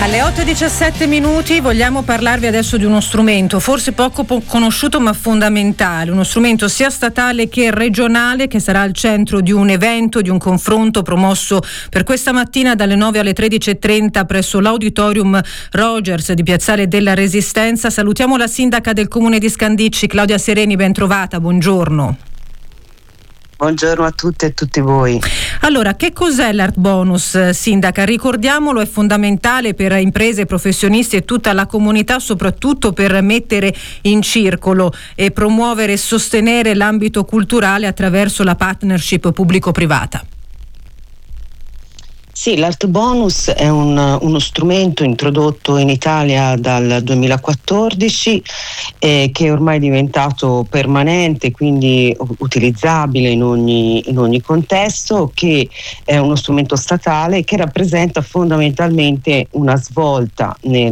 Alle 8:17 vogliamo parlarvi adesso di uno strumento forse poco conosciuto ma fondamentale, uno strumento sia statale che regionale che sarà al centro di un evento, di un confronto promosso per questa mattina dalle 9 alle 13:30 presso l'Auditorium Rogers di Piazzale della Resistenza. Salutiamo la sindaca del comune di Scandicci, Claudia Sereni, ben trovata, buongiorno. Buongiorno a tutte e tutti voi. Allora, che cos'è l'Art Bonus, sindaca? Ricordiamolo, è fondamentale per imprese, professionisti e tutta la comunità, soprattutto per mettere in circolo e promuovere e sostenere l'ambito culturale attraverso la partnership pubblico-privata. Sì, l'Art Bonus è uno strumento introdotto in Italia dal 2014 che è ormai diventato permanente, quindi utilizzabile in ogni contesto, che è uno strumento statale che rappresenta fondamentalmente una svolta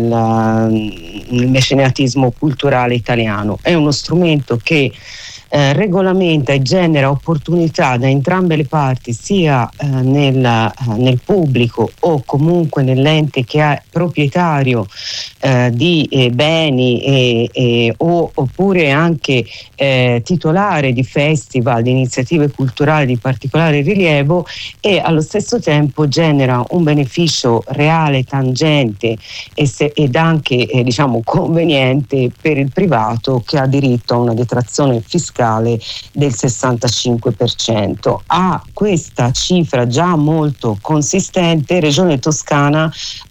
nel mecenatismo culturale italiano. È uno strumento che regolamenta e genera opportunità da entrambe le parti, sia nel pubblico o comunque nell'ente che è proprietario di beni oppure anche titolare di festival, di iniziative culturali di particolare rilievo, e allo stesso tempo genera un beneficio reale, tangente ed anche conveniente per il privato, che ha diritto a una detrazione fiscale del 65%. A questa cifra già molto consistente, Regione Toscana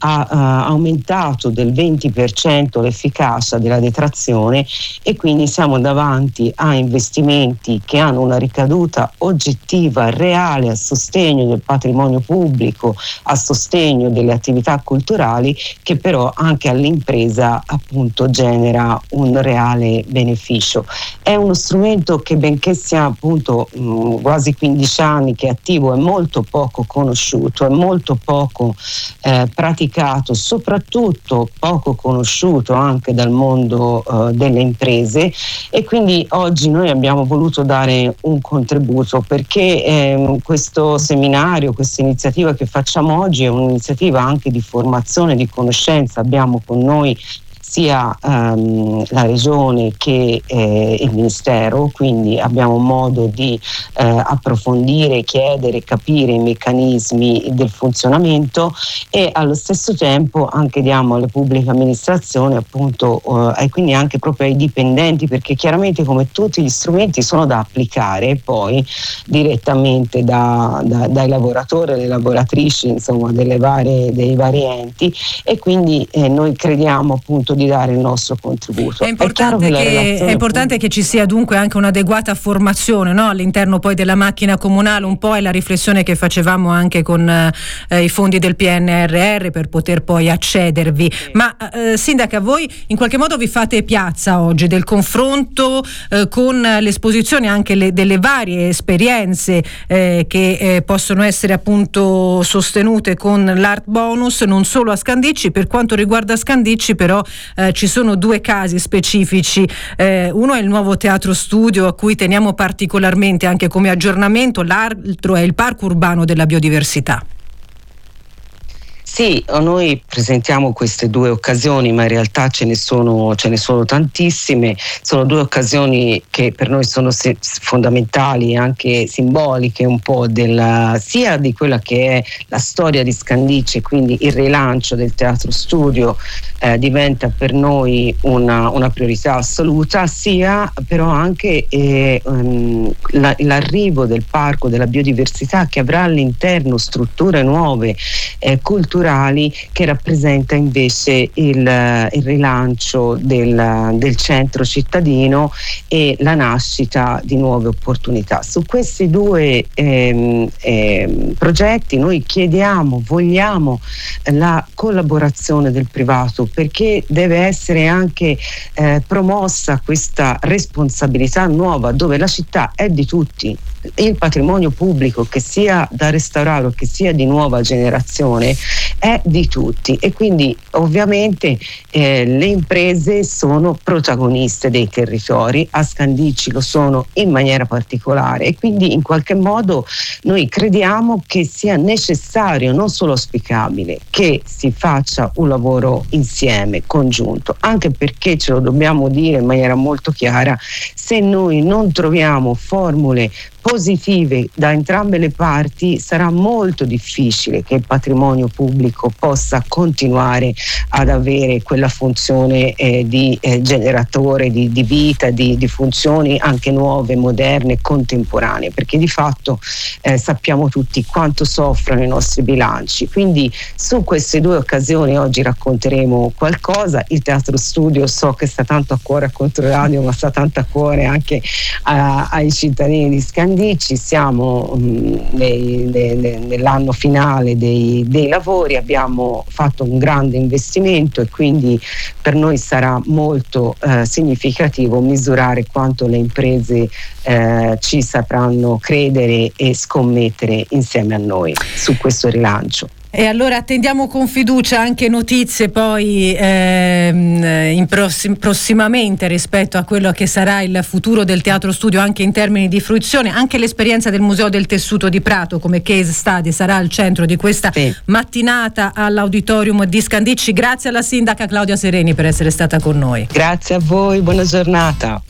ha aumentato del 20% l'efficacia della detrazione, e quindi siamo davanti a investimenti che hanno una ricaduta oggettiva, reale, a sostegno del patrimonio pubblico, a sostegno delle attività culturali, che però anche all'impresa appunto genera un reale beneficio. È uno strumento che, benché sia appunto quasi 15 anni che è attivo, è molto poco conosciuto, è molto poco praticato, soprattutto poco conosciuto anche dal mondo delle imprese, e quindi oggi noi abbiamo voluto dare un contributo, perché questo seminario, questa iniziativa che facciamo oggi è un'iniziativa anche di formazione, di conoscenza. Abbiamo con noi sia la Regione che il Ministero, quindi abbiamo modo di approfondire, chiedere, capire i meccanismi del funzionamento, e allo stesso tempo anche diamo alle pubbliche amministrazioni appunto e quindi anche proprio ai dipendenti, perché chiaramente come tutti gli strumenti sono da applicare poi direttamente dai lavoratori e le lavoratrici, insomma dei vari enti, e quindi noi crediamo appunto di dare il nostro contributo. È importante che ci sia dunque anche un'adeguata formazione, no? All'interno poi della macchina comunale. Un po' è la riflessione che facevamo anche con i fondi del PNRR per poter poi accedervi. Ma sindaca, voi in qualche modo vi fate piazza oggi del confronto con l'esposizione anche delle varie esperienze che possono essere appunto sostenute con l'Art Bonus, non solo a Scandicci. Per quanto riguarda Scandicci però ci sono due casi specifici, uno è il nuovo teatro studio a cui teniamo particolarmente anche come aggiornamento, l'altro è il parco urbano della biodiversità. Sì, noi presentiamo queste due occasioni, ma in realtà ce ne sono tantissime. Sono due occasioni che per noi sono fondamentali e anche simboliche un po' sia di quella che è la storia di Scandicci, quindi il rilancio del teatro studio diventa per noi una priorità assoluta, sia però anche l'arrivo del parco della biodiversità, che avrà all'interno strutture nuove culturali, che rappresenta invece il rilancio del centro cittadino e la nascita di nuove opportunità. Su questi due progetti noi vogliamo la collaborazione del privato, perché deve essere anche promossa questa responsabilità nuova, dove la città è di tutti. il patrimonio pubblico, che sia da restaurare o che sia di nuova generazione, è di tutti, e quindi ovviamente le imprese sono protagoniste dei territori, a Scandicci lo sono in maniera particolare, e quindi in qualche modo noi crediamo che sia necessario, non solo auspicabile, che si faccia un lavoro insieme, congiunto, anche perché ce lo dobbiamo dire in maniera molto chiara: se noi non troviamo formule positive da entrambe le parti, sarà molto difficile che il patrimonio pubblico possa continuare ad avere quella funzione di generatore di vita, di funzioni anche nuove, moderne, contemporanee, perché di fatto sappiamo tutti quanto soffrono i nostri bilanci. Quindi su queste due occasioni oggi racconteremo qualcosa. Il Teatro Studio so che sta tanto a cuore a Controradio, ma sta tanto a cuore anche ai cittadini di Scandicci. Siamo nell'anno finale dei lavori, abbiamo fatto un grande investimento e quindi per noi sarà molto significativo misurare quanto le imprese ci sapranno credere e scommettere insieme a noi su questo rilancio. E allora attendiamo con fiducia anche notizie poi prossimamente rispetto a quello che sarà il futuro del Teatro Studio, anche in termini di fruizione. Anche l'esperienza del Museo del Tessuto di Prato come case study sarà al centro di questa mattinata all'Auditorium di Scandicci. Grazie alla sindaca Claudia Sereni per essere stata con noi. Grazie a voi, buona giornata.